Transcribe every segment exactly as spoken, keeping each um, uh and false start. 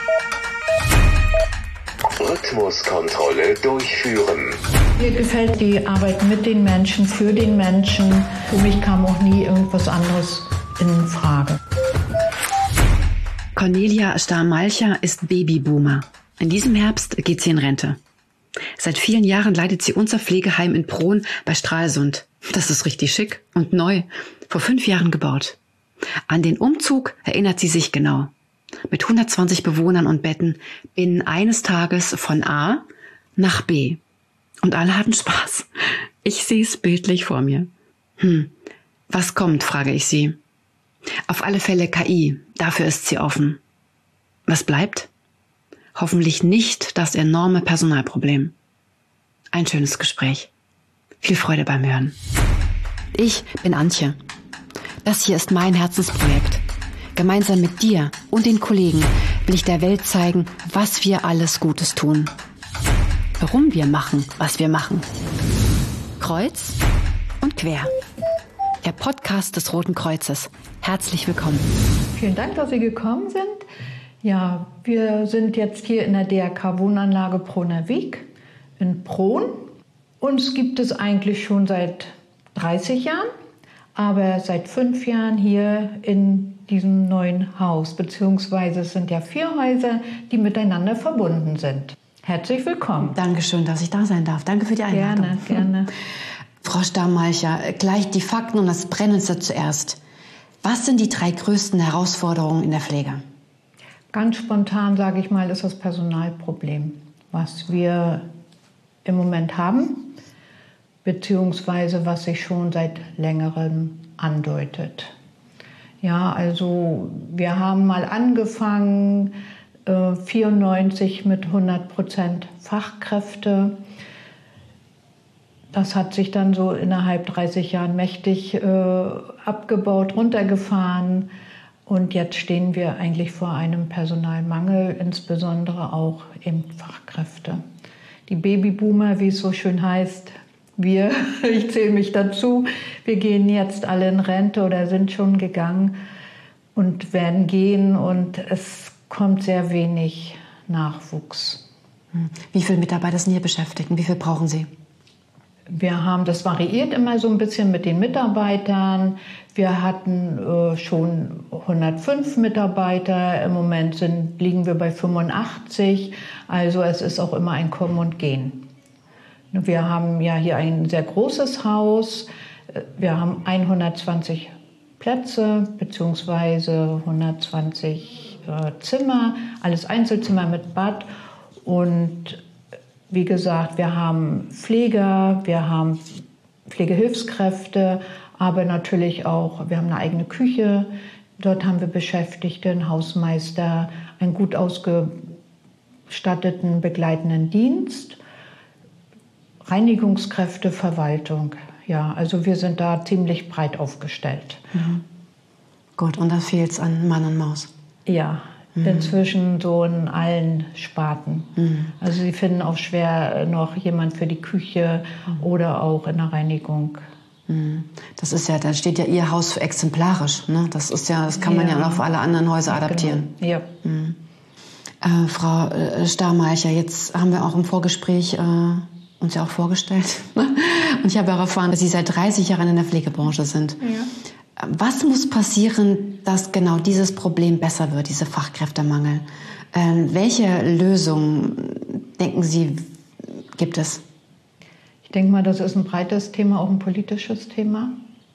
Rhythmuskontrolle durchführen. Mir gefällt die Arbeit mit den Menschen, für den Menschen. Für mich kam auch nie irgendwas anderes in Frage. Cornelia Stahr-Malcher ist Babyboomer. In diesem Herbst geht sie in Rente. Seit vielen Jahren leitet sie unser Pflegeheim in Prohn bei Stralsund. Das ist richtig schick und neu. Vor fünf Jahren gebaut. An den Umzug erinnert sie sich genau. Mit hundertzwanzig Bewohnern und Betten binnen eines Tages von A nach B. Und alle hatten Spaß. Ich sehe es bildlich vor mir. Hm, was kommt, frage ich sie. Auf alle Fälle K I, dafür ist sie offen. Was bleibt? Hoffentlich nicht das enorme Personalproblem. Ein schönes Gespräch. Viel Freude beim Hören. Ich bin Antje. Das hier ist mein Herzensprojekt. Gemeinsam mit dir und den Kollegen will ich der Welt zeigen, was wir alles Gutes tun. Warum wir machen, was wir machen. Kreuz und quer. Der Podcast des Roten Kreuzes. Herzlich willkommen. Vielen Dank, dass Sie gekommen sind. Ja, wir sind jetzt hier in der D R K-Wohnanlage Prohner Weg in Prohn. Uns gibt es eigentlich schon seit dreißig Jahren, aber seit fünf Jahren hier in diesem neuen Haus, beziehungsweise es sind ja vier Häuser, die miteinander verbunden sind. Herzlich willkommen. Dankeschön, dass ich da sein darf. Danke für die Einladung. Gerne, gerne. Frau Stahr-Malcher, gleich die Fakten und das Brennendste zuerst. Was sind die drei größten Herausforderungen in der Pflege? Ganz spontan, sage ich mal, ist das Personalproblem, was wir im Moment haben, beziehungsweise was sich schon seit längerem andeutet. Ja, also wir haben mal angefangen, äh, vierundneunzig mit hundert Prozent Fachkräfte. Das hat sich dann so innerhalb dreißig Jahren mächtig äh, abgebaut, runtergefahren. Und jetzt stehen wir eigentlich vor einem Personalmangel, insbesondere auch eben Fachkräfte. Die Babyboomer, wie es so schön heißt, wir, ich zähle mich dazu, wir gehen jetzt alle in Rente oder sind schon gegangen und werden gehen und es kommt sehr wenig Nachwuchs. Wie viele Mitarbeiter sind hier beschäftigt und wie viel brauchen Sie? Wir haben, das variiert immer so ein bisschen mit den Mitarbeitern. Wir hatten äh, schon hundertfünf Mitarbeiter, im Moment sind, liegen wir bei fünfundachtzig, also es ist auch immer ein Kommen und Gehen. Wir haben ja hier ein sehr großes Haus. Wir haben hundertzwanzig Plätze bzw. hundertzwanzig äh, Zimmer, alles Einzelzimmer mit Bad. Und wie gesagt, wir haben Pfleger, wir haben Pflegehilfskräfte, aber natürlich auch, wir haben eine eigene Küche. Dort haben wir Beschäftigte, einen Hausmeister, einen gut ausgestatteten begleitenden Dienst. Reinigungskräfte, Verwaltung. Ja, also wir sind da ziemlich breit aufgestellt. Mhm. Gut, und da fehlt es an Mann und Maus? Ja, mhm. Inzwischen so in allen Sparten. Mhm. Also Sie finden auch schwer noch jemand für die Küche mhm. oder auch in der Reinigung. Mhm. Das ist ja, da steht ja Ihr Haus exemplarisch. Ne? Das ist ja, das kann man ja, ja auch für alle anderen Häuser adaptieren. Genau. Ja. Mhm. Äh, Frau äh, Stahr-Malcher, jetzt haben wir auch im Vorgespräch äh, uns ja auch vorgestellt. Und ich habe auch erfahren, dass Sie seit dreißig Jahren in der Pflegebranche sind. Ja. Was muss passieren, dass genau dieses Problem besser wird, dieser Fachkräftemangel? Ähm, welche Lösungen, denken Sie, gibt es? Ich denke mal, das ist ein breites Thema, auch ein politisches Thema.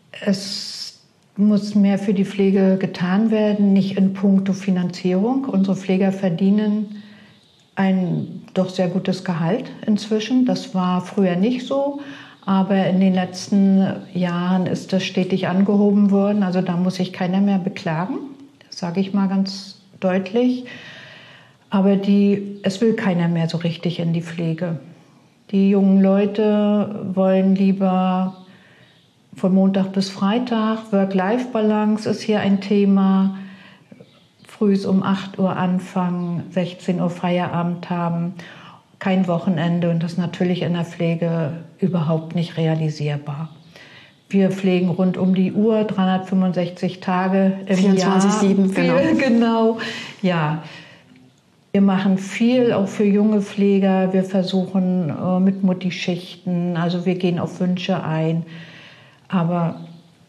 Es muss mehr für die Pflege getan werden, nicht in puncto Finanzierung. Unsere Pfleger verdienen ein doch sehr gutes Gehalt inzwischen. Das war früher nicht so, aber in den letzten Jahren ist das stetig angehoben worden. Also da muss sich keiner mehr beklagen, das sage ich mal ganz deutlich. Aber die, es will keiner mehr so richtig in die Pflege. Die jungen Leute wollen lieber von Montag bis Freitag, Work-Life-Balance ist hier ein Thema. Früh um acht Uhr anfangen, sechzehn Uhr Feierabend haben, kein Wochenende und das ist natürlich in der Pflege überhaupt nicht realisierbar. Wir pflegen rund um die Uhr, dreihundertfünfundsechzig Tage im vierundzwanzig sieben, Jahr. genau. Genau, ja. Wir machen viel auch für junge Pfleger. Wir versuchen äh, mit Mutti-Schichten, also wir gehen auf Wünsche ein. Aber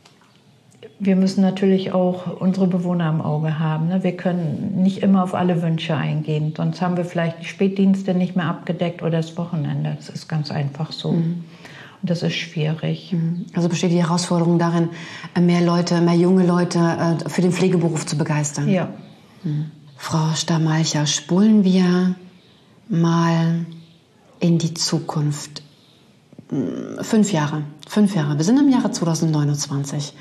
wir müssen natürlich auch unsere Bewohner im Auge haben. Ne? Wir können nicht immer auf alle Wünsche eingehen. Sonst haben wir vielleicht die Spätdienste nicht mehr abgedeckt oder das Wochenende. Das ist ganz einfach so. Mhm. Und das ist schwierig. Also besteht die Herausforderung darin, mehr Leute, mehr junge Leute für den Pflegeberuf zu begeistern? Ja. Mhm. Frau Stamalcher, spulen wir mal in die Zukunft. Fünf Jahre. Fünf Jahre. Wir sind im Jahre zweitausendneunundzwanzig.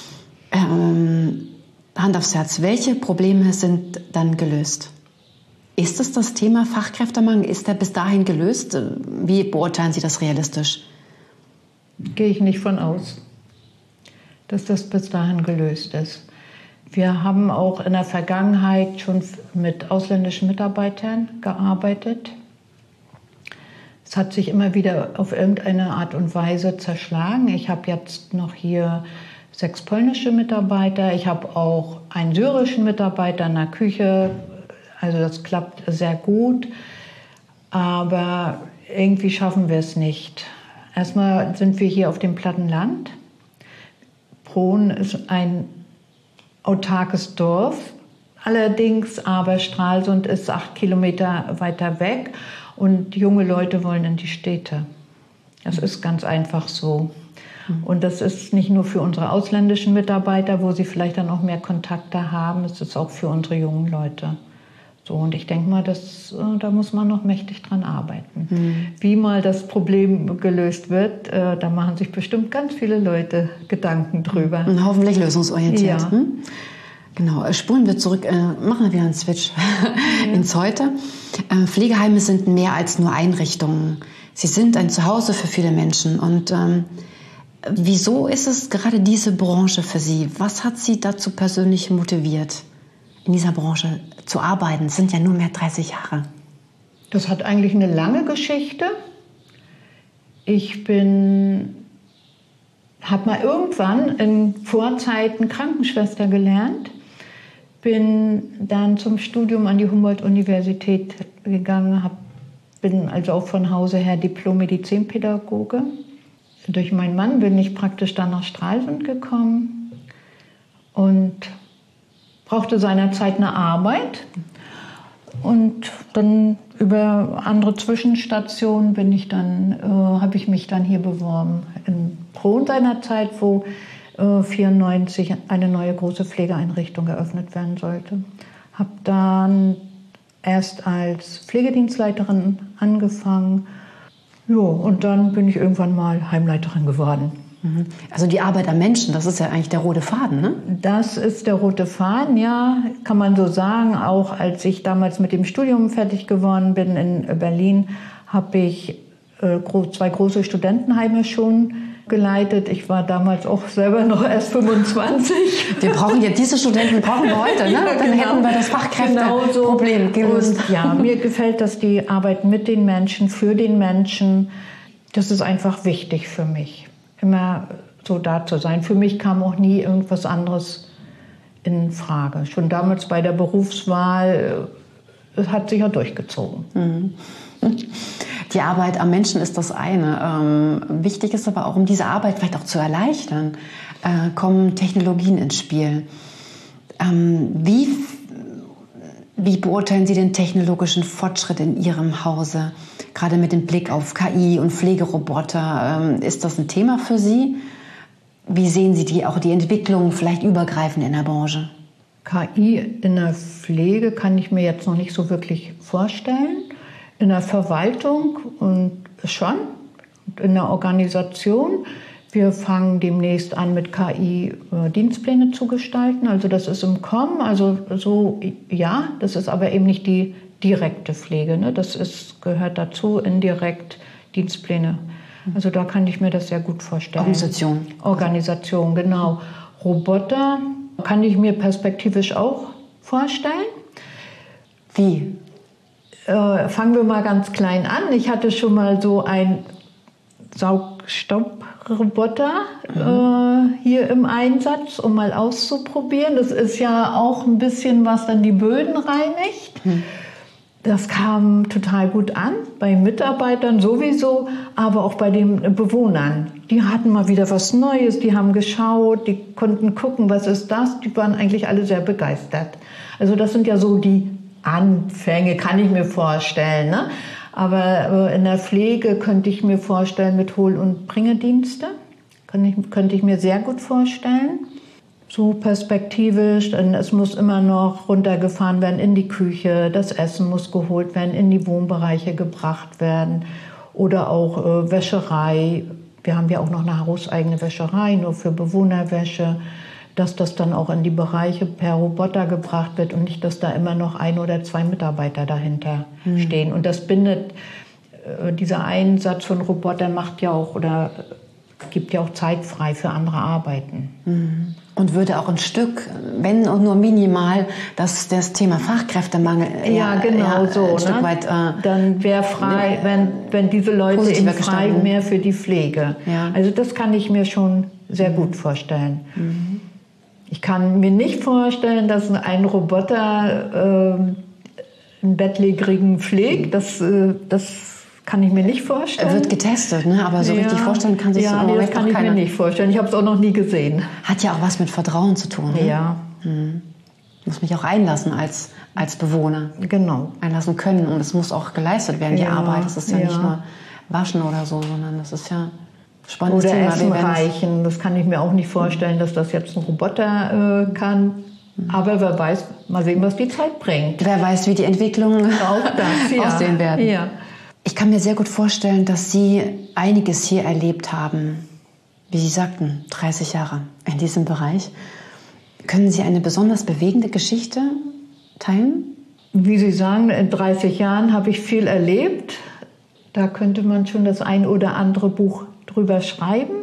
Ähm, Hand aufs Herz. Welche Probleme sind dann gelöst? Ist es das Thema Fachkräftemangel? Ist der bis dahin gelöst? Wie beurteilen Sie das realistisch? Gehe ich nicht von aus, dass das bis dahin gelöst ist. Wir haben auch in der Vergangenheit schon mit ausländischen Mitarbeitern gearbeitet. Es hat sich immer wieder auf irgendeine Art und Weise zerschlagen. Ich habe jetzt noch hier sechs polnische Mitarbeiter. Ich habe auch einen syrischen Mitarbeiter in der Küche. Also das klappt sehr gut. Aber irgendwie schaffen wir es nicht. Erstmal sind wir hier auf dem platten Land. Prohn ist ein autarkes Dorf. Allerdings aber Stralsund ist acht Kilometer weiter weg und junge Leute wollen in die Städte. Das ist ganz einfach so. Und das ist nicht nur für unsere ausländischen Mitarbeiter, wo sie vielleicht dann auch mehr Kontakte haben, es ist auch für unsere jungen Leute. So, und ich denke mal, das, da muss man noch mächtig dran arbeiten. Mhm. Wie mal das Problem gelöst wird, äh, da machen sich bestimmt ganz viele Leute Gedanken drüber. Und hoffentlich lösungsorientiert. Ja. Hm? Genau, spulen wir zurück, äh, machen wir wieder einen Switch ja. ins Heute. Äh, Pflegeheime sind mehr als nur Einrichtungen. Sie sind ein Zuhause für viele Menschen. Und ähm, wieso ist es gerade diese Branche für Sie? Was hat Sie dazu persönlich motiviert, in dieser Branche zu arbeiten? Das sind ja nur mehr dreißig Jahre. Das hat eigentlich eine lange Geschichte. Ich bin, habe mal irgendwann in Vorzeiten Krankenschwester gelernt, bin dann zum Studium an die Humboldt-Universität gegangen, hab, bin also auch von Hause her Diplom-Medizinpädagoge. Durch meinen Mann bin ich praktisch dann nach Stralsund gekommen und brauchte seinerzeit eine Arbeit. Und dann über andere Zwischenstationen bin ich dann, äh, habe ich mich dann hier beworben in Prohn seinerzeit, wo neunzehnhundertvierundneunzig eine neue große Pflegeeinrichtung eröffnet werden sollte. Habe dann erst als Pflegedienstleiterin angefangen. Jo, und dann bin ich irgendwann mal Heimleiterin geworden. Also die Arbeit am Menschen, das ist ja eigentlich der rote Faden, ne? Das ist der rote Faden, ja, kann man so sagen. Auch als ich damals mit dem Studium fertig geworden bin in Berlin, habe ich äh, zwei große Studentenheime schon geleitet. Ich war damals auch selber noch erst fünfundzwanzig. Wir brauchen ja diese Studenten brauchen wir heute, ne? Ja, Dann genau. hätten wir das Fachkräfteproblem genau so. gelöst. Und ja, mir gefällt das, die Arbeit mit den Menschen, für den Menschen. Das ist einfach wichtig für mich, immer so da zu sein. Für mich kam auch nie irgendwas anderes in Frage. Schon damals bei der Berufswahl, es hat sich ja durchgezogen. Mhm. Die Arbeit am Menschen ist das eine. Ähm, wichtig ist aber auch, um diese Arbeit vielleicht auch zu erleichtern, äh, kommen Technologien ins Spiel. Ähm, wie, wie beurteilen Sie den technologischen Fortschritt in Ihrem Hause? Gerade mit dem Blick auf K I und Pflegeroboter. Ähm, ist das ein Thema für Sie? Wie sehen Sie die, auch die Entwicklung vielleicht übergreifend in der Branche? K I in der Pflege kann ich mir jetzt noch nicht so wirklich vorstellen. In der Verwaltung und schon, in der Organisation. Wir fangen demnächst an, mit K I äh, Dienstpläne zu gestalten. Also das ist im Kommen. Also so, ja, das ist aber eben nicht die direkte Pflege. Ne? Das ist, gehört dazu, indirekt Dienstpläne. Also da kann ich mir das sehr gut vorstellen. Organisation. Organisation, genau. Roboter kann ich mir perspektivisch auch vorstellen. Wie? Äh, fangen wir mal ganz klein an. Ich hatte schon mal so einen Saugstaubroboter mhm. äh, hier im Einsatz, um mal auszuprobieren. Das ist ja auch ein bisschen, was dann die Böden reinigt. Mhm. Das kam total gut an, bei Mitarbeitern sowieso, aber auch bei den Bewohnern. Die hatten mal wieder was Neues, die haben geschaut, die konnten gucken, was ist das? Die waren eigentlich alle sehr begeistert. Also das sind ja so die Anfänge, kann ich mir vorstellen. Ne? Aber in der Pflege könnte ich mir vorstellen, mit Hol- und Bringedienste, könnte ich, könnte ich mir sehr gut vorstellen. So perspektivisch, denn es muss immer noch runtergefahren werden in die Küche, das Essen muss geholt werden, in die Wohnbereiche gebracht werden oder auch äh, Wäscherei. Wir haben ja auch noch eine hauseigene Wäscherei, nur für Bewohnerwäsche, dass das dann auch in die Bereiche per Roboter gebracht wird und nicht, dass da immer noch ein oder zwei Mitarbeiter dahinter mhm. stehen. Und das bindet, äh, dieser Einsatz von Robotern macht ja auch oder gibt ja auch Zeit frei für andere Arbeiten. Mhm. Und würde auch ein Stück, wenn auch nur minimal, das, das Thema Fachkräftemangel ja, genau ja, so, ein ne? Stück weit. Äh, Dann wäre frei, wenn, wenn diese Leute eben frei mehr für die Pflege. Ja. Also das kann ich mir schon sehr mhm. gut vorstellen. Mhm. Ich kann mir nicht vorstellen, dass ein Roboter äh, einen Bettlägerigen pflegt. Das, äh, das kann ich mir nicht vorstellen. Er wird getestet, ne? Aber so ja. richtig vorstellen kann sich ja, das nee, das kann ich keiner. mir nicht vorstellen. Ich habe es auch noch nie gesehen. Hat ja auch was mit Vertrauen zu tun. Ne? Ja. Hm. Muss mich auch einlassen als, als Bewohner. Genau. Einlassen können. Und es muss auch geleistet werden, die ja. Arbeit. Das ist ja, ja nicht nur Waschen oder so, sondern das ist ja spannendes oder Thema. Essen reichen. Das kann ich mir auch nicht vorstellen, dass das jetzt ein Roboter äh, kann. Aber wer weiß, mal sehen, was die Zeit bringt. Wer weiß, wie die Entwicklungen auch das, ja. aussehen werden. Ja. Ich kann mir sehr gut vorstellen, dass Sie einiges hier erlebt haben. Wie Sie sagten, dreißig Jahre in diesem Bereich. Können Sie eine besonders bewegende Geschichte teilen? Wie Sie sagen, in dreißig Jahren habe ich viel erlebt. Da könnte man schon das ein oder andere Buch drüber schreiben.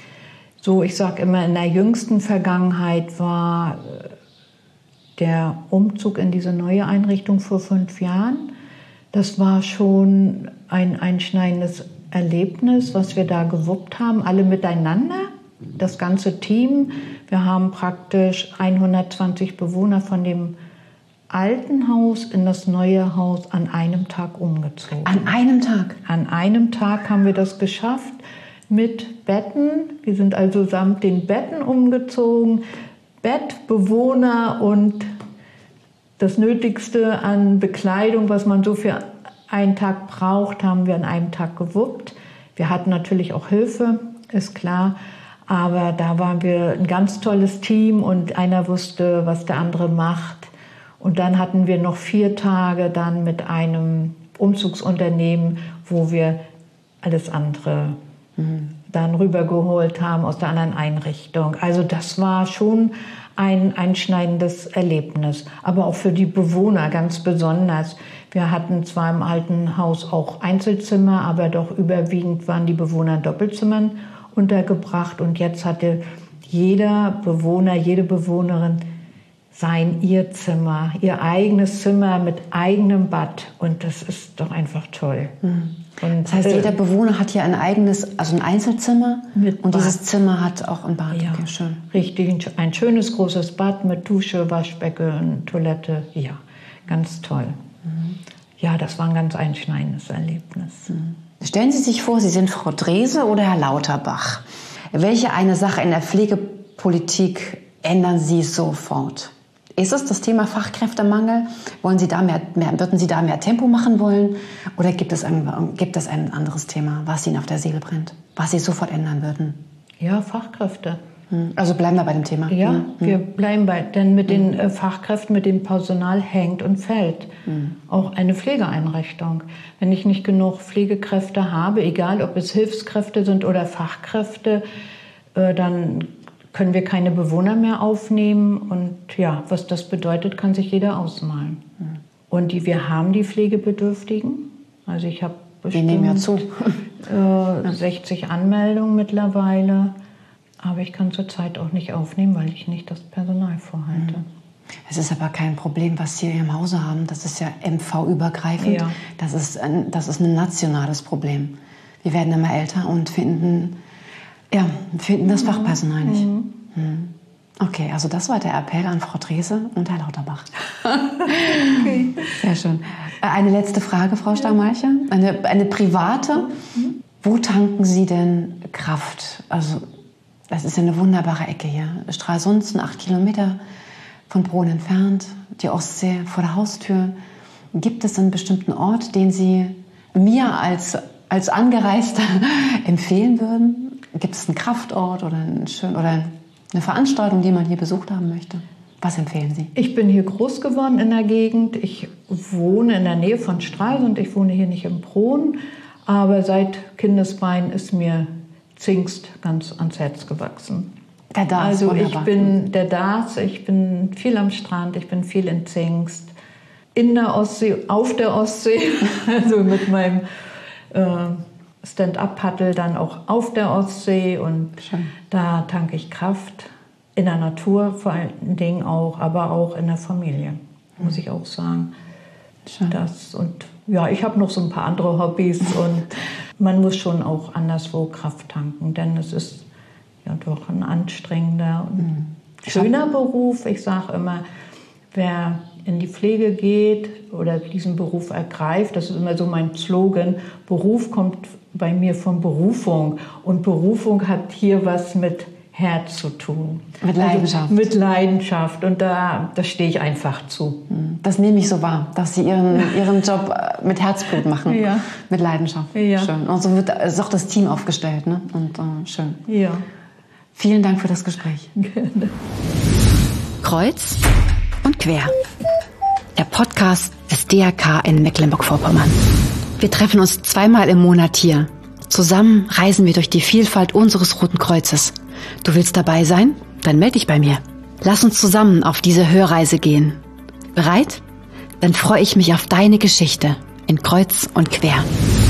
So, ich sage immer, in der jüngsten Vergangenheit war der Umzug in diese neue Einrichtung vor fünf Jahren. Das war schon ein einschneidendes Erlebnis, was wir da gewuppt haben, alle miteinander, das ganze Team. Wir haben praktisch hundertzwanzig Bewohner von dem alten Haus in das neue Haus an einem Tag umgezogen. An einem Tag? An einem Tag haben wir das geschafft mit Betten. Wir sind also samt den Betten umgezogen, Bett, Bewohner und das Nötigste an Bekleidung, was man so für einen Tag braucht, haben wir an einem Tag gewuppt. Wir hatten natürlich auch Hilfe, ist klar. Aber da waren wir ein ganz tolles Team und einer wusste, was der andere macht. Und dann hatten wir noch vier Tage dann mit einem Umzugsunternehmen, wo wir alles andere mhm. dann rübergeholt haben aus der anderen Einrichtung. Also das war schon ein einschneidendes Erlebnis, aber auch für die Bewohner ganz besonders. Wir hatten zwar im alten Haus auch Einzelzimmer, aber doch überwiegend waren die Bewohner in Doppelzimmern untergebracht. Und jetzt hatte jeder Bewohner, jede Bewohnerin sein ihr Zimmer, ihr eigenes Zimmer mit eigenem Bad. Und das ist doch einfach toll. Mhm. Und das heißt, äh, jeder Bewohner hat hier ein eigenes, also ein Einzelzimmer mit und Bad. Dieses Zimmer hat auch ein Bad. Ja, okay, schön. Richtig, ein schönes großes Bad mit Dusche, Waschbecken, Toilette. Ja, ganz toll. Mhm. Ja, das war ein ganz einschneidendes Erlebnis. Mhm. Stellen Sie sich vor, Sie sind Frau Drese oder Herr Lauterbach. Welche eine Sache in der Pflegepolitik ändern Sie sofort? Ist es das Thema Fachkräftemangel? Wollen Sie da mehr, mehr, würden Sie da mehr Tempo machen wollen? Oder gibt es, ein, gibt es ein anderes Thema, was Ihnen auf der Seele brennt, was Sie sofort ändern würden? Ja, Fachkräfte. Also bleiben wir bei dem Thema. Ja, mhm. wir bleiben bei, denn mit den äh, Fachkräften, mit dem Personal hängt und fällt mhm. auch eine Pflegeeinrichtung. Wenn ich nicht genug Pflegekräfte habe, egal ob es Hilfskräfte sind oder Fachkräfte, äh, dann können wir keine Bewohner mehr aufnehmen. Und ja, was das bedeutet, kann sich jeder ausmalen. Mhm. Und die, wir haben die Pflegebedürftigen. Also ich habe bestimmt wir nehmen ja zu. äh, sechzig Anmeldungen mittlerweile. Aber ich kann zurzeit auch nicht aufnehmen, weil ich nicht das Personal vorhalte. Es ist aber kein Problem, was Sie im Hause haben. Das ist ja M V-übergreifend. Ja. Das ist ein, das ist ein nationales Problem. Wir werden immer älter und finden, ja, finden das Fachpersonal nicht. Mhm. Mhm. Okay, also das war der Appell an Frau Drese und Herr Lauterbach. Okay. Sehr schön. Eine letzte Frage, Frau Stammeicher. Eine, eine private. Mhm. Wo tanken Sie denn Kraft? Also das ist ja eine wunderbare Ecke hier. Stralsund sind acht Kilometer von Bron entfernt, die Ostsee vor der Haustür. Gibt es einen bestimmten Ort, den Sie mir als, als Angereister empfehlen würden? Gibt es einen Kraftort oder, einen schön, oder eine Veranstaltung, die man hier besucht haben möchte? Was empfehlen Sie? Ich bin hier groß geworden in der Gegend. Ich wohne in der Nähe von Stralsund. Ich wohne hier nicht im Bron. Aber seit Kindesbein ist mir Zingst ganz ans Herz gewachsen. Der Dars, also wunderbar. ich bin der Dars, ich bin viel am Strand, ich bin viel in Zingst, in der Ostsee, auf der Ostsee, also mit meinem äh, Stand-up-Paddel dann auch auf der Ostsee und schön. Da tanke ich Kraft, in der Natur vor allen Dingen auch, aber auch in der Familie, mhm. muss ich auch sagen. Schön. Das und ja, ich habe noch so ein paar andere Hobbys und man muss schon auch anderswo Kraft tanken, denn es ist ja doch ein anstrengender und mhm. schöner Beruf. Ich sage immer, wer in die Pflege geht oder diesen Beruf ergreift, das ist immer so mein Slogan, Beruf kommt bei mir von Berufung und Berufung hat hier was mit Herz zu tun. Mit Leidenschaft. Also mit Leidenschaft und da, da stehe ich einfach zu. Das nehme ich so wahr, dass Sie Ihren, Ihren Job mit Herzblut machen, ja. mit Leidenschaft. Ja. Schön. Und so wird ist auch das Team aufgestellt, ne? Und äh, schön. Ja. Vielen Dank für das Gespräch. Gerne. Kreuz und quer. Der Podcast des D R K in Mecklenburg-Vorpommern. Wir treffen uns zweimal im Monat hier. Zusammen reisen wir durch die Vielfalt unseres Roten Kreuzes. Du willst dabei sein? Dann melde dich bei mir. Lass uns zusammen auf diese Hörreise gehen. Bereit? Dann freue ich mich auf deine Geschichte in Kreuz und Quer.